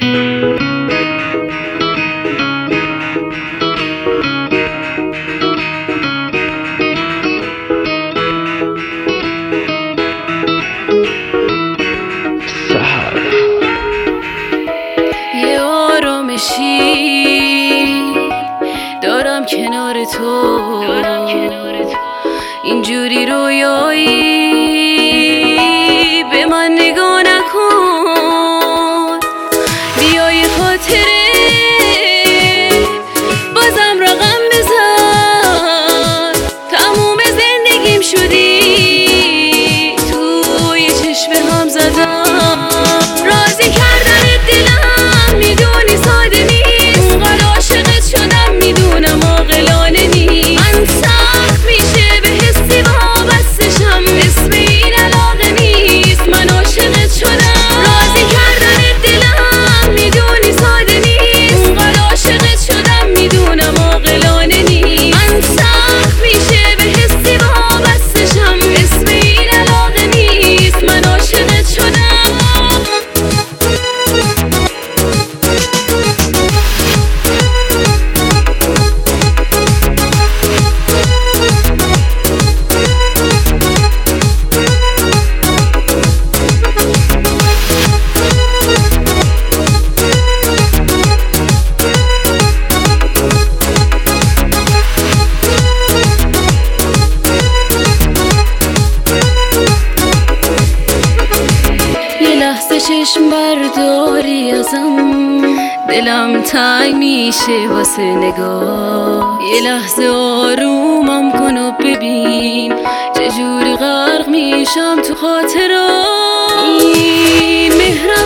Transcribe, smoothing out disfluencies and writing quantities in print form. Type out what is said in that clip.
یه آرامشی دارم کنار تو، اینجوری رویایی به من نگاه نکن. بیای خاطره بازم رقم بزن، تموم زندگیم شدی توی چشم هم زدم. راضی کردن دلم میدونی ساده نیست، اونقدر عاشقت شدم میدونم عاقلانه نیست. من سخت میشه به حسی وابستشم، اسم این علاقه نیست، من عاشقت شدم. راضی کردن دلم میدونی ساده نیست، اونقدر عاشقت شدم میدونم عاقلانه نیست. من سخت میشه به حسی وابستشم، اسم این علاقه نیست، من عاشقت شدم. چشم برداری ازم، دلم تنگ میشه واسه نگاه. یه لحظه آرومم کن و ببین چجوری غرق میشم تو خاطرات. این مهرم